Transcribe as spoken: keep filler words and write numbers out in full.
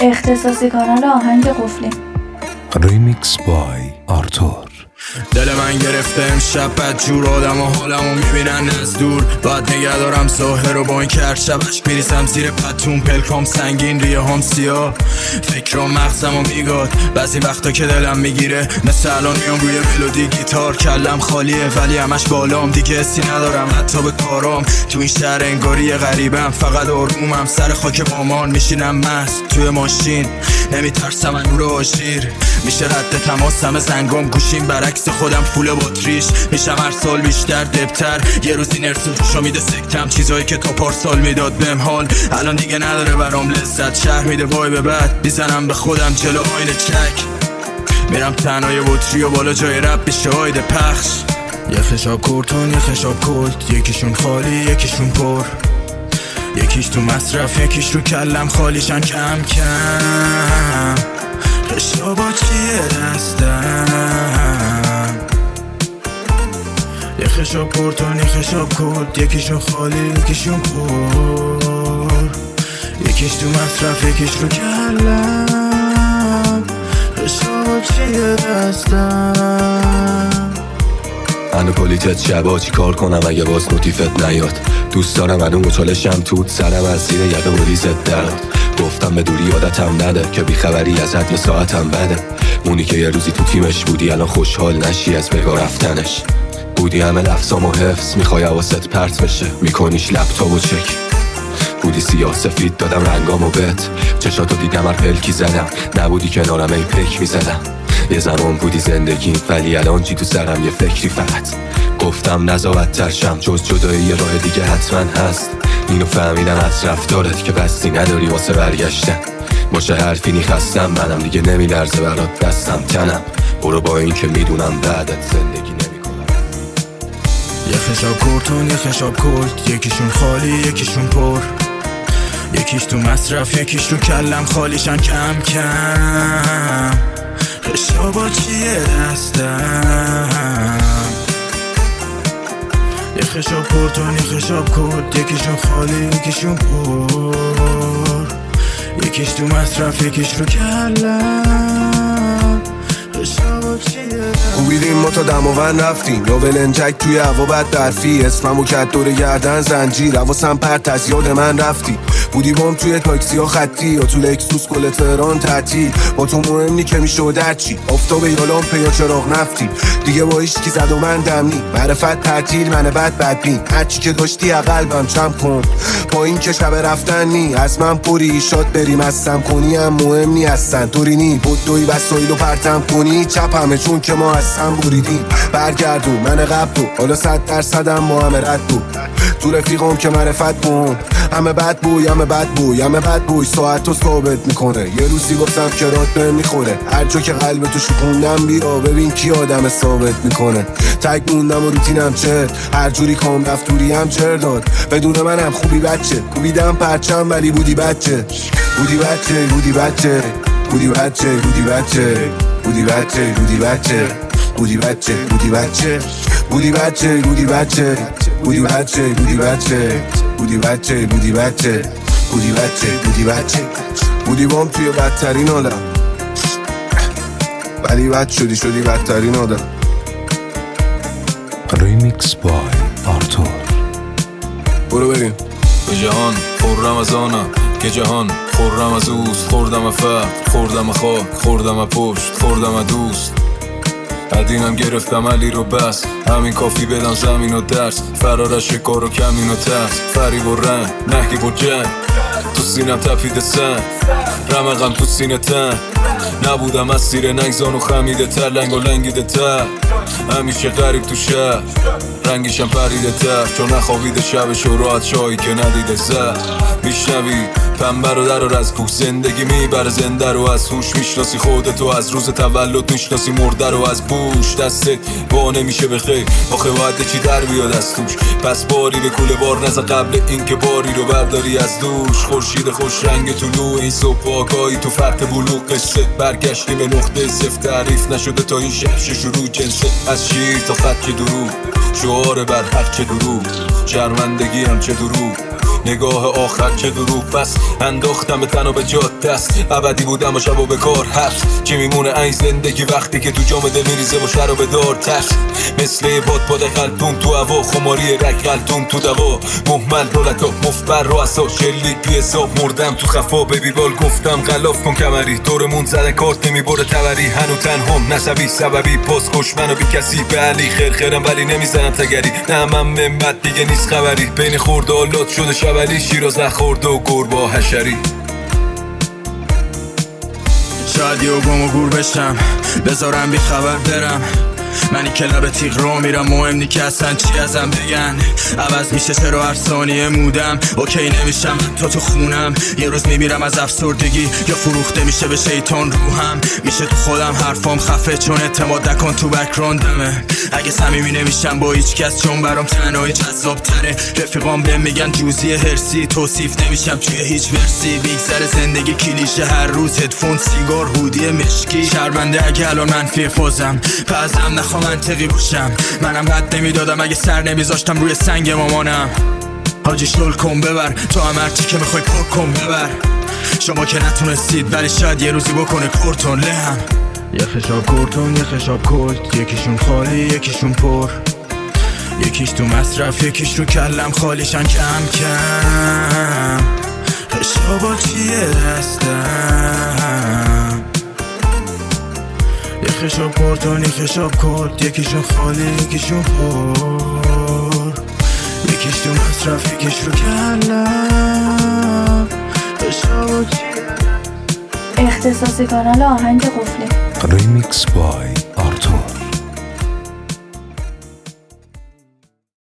اختصاصی کانال آهنگ قفلی. ریمیکس بای آرتور. دل من گرفته امشب بد جور، آدم و حالمو میبینن از دور. باید نگه دارم ظاهر رو با این کرشبش میریزم زیر پتون، پلکام سنگین ریه هم سیاه، فکرام مغزمو میگاد. بعضی وقتا که دلم میگیره مثل الان میام روی ملودی گیتار، کلم خالیه ولی همش بالام، دیگه حسی ندارم حتی به کارام. تو این شهر انگاری غریبم، فقط آرومم سر خاک بامان، میشینم مست توی ماشین نمیترسم از نور آژیر. میشه رد تماسم زنگام، گوشیم برعکس خودم فول باتریش، میشم هر سال بیشتر دبتر. یه روزی نرسوشو میده سکتم، چیزایی که تا پارسال میداد بهم حال الان دیگه نداره برام لذت. شهر میده وای به بعد، میزنم به خودم جلو آینه چک، میرم تنهای بطری و بالا جای رب میشه آیده پخش. یه خشاب کورتون یه خشاب کلت، یکیشون خالی یکیشون پر، یکیش تو مصرف یکیش رو کلم خالیشن کم کم. خشابا چیه دستم، یه خشاب کورتون یه خشاب کلت، یکیشون خالی یکیشون پر، یکیش تو مصرف یکیش رو کلم. خشابا چیه دستم. منو پلیتت شبا چی کار کنم اگه باز نوتیفت نیاد. دوست دارم منو مچالشم توت سرم از زیر یقه مریزت درد. گفتم به دوری عادتم نده که بیخبری ازت یه ساعتم بده. اونی که یه روزی تو تیمش بودی الان خوشحال نشی از بگا رفتنش. بودی همه لفظام و حفظ میخوای حواست پرت بشه، میکنیش لپتاپ و چک. بودی سیاه سفید دادم رنگامو بهت، چشاتو دیدم هر پلکی زدم، نبودی کنارم ای پک میزدم. یه زمان بودی زندگی ولی الان چی تو سرم یه فکری فقط. گفتم نزا بدتر شم، جز جدایی یه راه دیگه حتما هست. اینو فهمیدم از رفتارت که قصدی نداری واسه برگشتن. باشه حرفی خستم منم دیگه نمیلرزه برات دستم تنم. برو با این که میدونم بعدت زندگی نمیکنم. یه خشاب کورتون یه خشاب کلت، یکیشون خالی یکیشون پر، یکیش تو مصرف یکیش تو کلم خالیشن کم کم. خشابا چیه دستم، یه خشاب کورتون یه خشاب کلت، یکیشون خالی یکیشون پر، یکیش تو مصرف یکیش رو کلم. خشابا چیه خوبیدیم ما تا دماوند رفتیم یا ولنجک توی هوا بد درفی. اسممو کرد دور گردن زنجیر، حواسم پرت از یاد من رفتی. بودی بام توی تاکسی ها خطی یا تو لکسوس کل تهران تعطیل. با تو مهم نی که میشد درچی، آفتاب یا لامپ یا چراغ نفتی. دیگه با هیچ کی زد و من دمنی، معرفت تعطیل من بد بدبین. هرچی که داشتی قلبم چم کن، با این که شب رفتن نی از من پری شاد بریم از سم کنی هم مهم نی هستن. طوری نی بود دوی وسایل و پرتم کنی چپ همه چون که ما از هم بریدیم. برگردون من قبل حالا صد درصدم ما همه رد بود. تو رفیقم که معرفت بون همه بد بوی همه بد بوی همه بد بوی ساعت تو ثابت میکنه. یه روزی گفتم که رات نمیخوره، هر جا که قلب تو شکوندم بیرا ببین کی آدم ثابت میکنه. تک موندم و روتینم چه هر جوری کام رفت دوری هم چر داد. بدون منم خوبی بچه کوبیدم پرچم ولی بودی بچه بودی بچه بودی بچه بودی بچه بودی بچه بودی بچه بودی بچه بودی بچه بودی بچه بودی بچه بودی بچه بودی بچه بودی بچه بودی بچه بودی بچه بودی بچه بودی بچه بودی بام توی بدترین آدم ولی بد شدی شدی بدترین آدم. ریمیکس بای آرتور. برو بریم. به جهان خورم از آنم که جهان خورم از اوست. خوردم فقر خوردم خاک خوردم پشت خوردم دوست. قدیمم گرفتم علی رو بس، همین کافی بدم زمین و درس. فرارش کار و کمین و ترس، فریب و رنگ نهگی و جنگ. تو سینم تپیده سن رمقم تو سینه تن. نبودم از سیر نگزان و خمیده تر لنگ و لنگیده تر. همیشه غریب تو شهر رنگیشم پریده تر، چون نخوابیده شبش و راحت شایی که ندیده زر. میشنوی پنبه رو در و از کوه زندگی میبره زنده رو از هوش. میشناسی خودتو از روز تولد، میشناسی مرده رو از بوش. دستت با نمیشه بخیر آخه باید چی در بیاد از توش. پس باری به کوله بار نزد قبل این که باری رو برداری از دوش. خورشید خوش رنگ طلوع این صبح آگاهی تو فرق بلوغ. قصه برگشتی به نقطه صفر، تعریف نشده تا این شهر شروع. جنسه از شیر تا خط که درو، شعار بر حق چه درو، شرمندگی هم چه درو. نگاه آخر چه دروغ بس انداختم به تن و به جاد دست ابدی بودم و شب و به کار حبس چی میمونه این زندگی وقتی که تو جام دل میریزه و شراب دار ترس مثل باد باد قلبون تو هوا خماری رگ قلبون تو دوا محمل دولتا مفبر رو اسا شلیک بی حساب مردم تو خفا ببی بال گفتم غلاف کن کمری دورمون زدن کارت نمیبره تبری هنو تنهم نسبی سببی پاس خوش منو بی کسی به علی خیر خیرم ولی نمیزنم تگری نه من ممت دیگه نیست خبری بین خورده آلات شده شبلی شیراز نخورده و گربا حشری شاید یه گم و گور بشم بذارم بی خبر برم منی که لب تیغ رو میرم مهم نی که اصلا چی ازم بگن عوض میشه چرا هر ثانیه مودم اوکی نمیشم تا تو خونم یه روز میمیرم از افسردگی یا فروخته میشه به شیطان روحم میشه تو خودم حرفام خفه چون اعتماد نکن تو بک‌گراندمه اگه صمیمی نمیشم با هیچ کس چون برام تنهایی جذاب تره رفیقام بهم میگن جوزی هرسی توصیف نمیشم توی هیچ ورسی بیگذر زندگی کلیشه هر روز هدفون سیگار هودی مشکی شرمنده اگه الان منفی فازم پزم نخوام منطقی باشم منم حد نمیدادم اگه سر نمیذاشتم روی سنگ مامانم حاجی شل کن ببر تو هم هرچی که میخوای پر کن ببر شما که نتونستید ولی شاید یه روزی بکنه کورتون لهم یه خشاب کورتون یه خشاب کلت یکیشون خالی یکیشون پر یکیش تو مصرف یکیش رو کلم خالیشن کم کم خشابا چیه دستم یه خشاب کورتون یه خشاب کلت یکیشون خالی یکیشون پر یکیش تو مصرف یکیش رو کلم خشابا چیه اختصاصی کانال آهنگ قفلی Remix by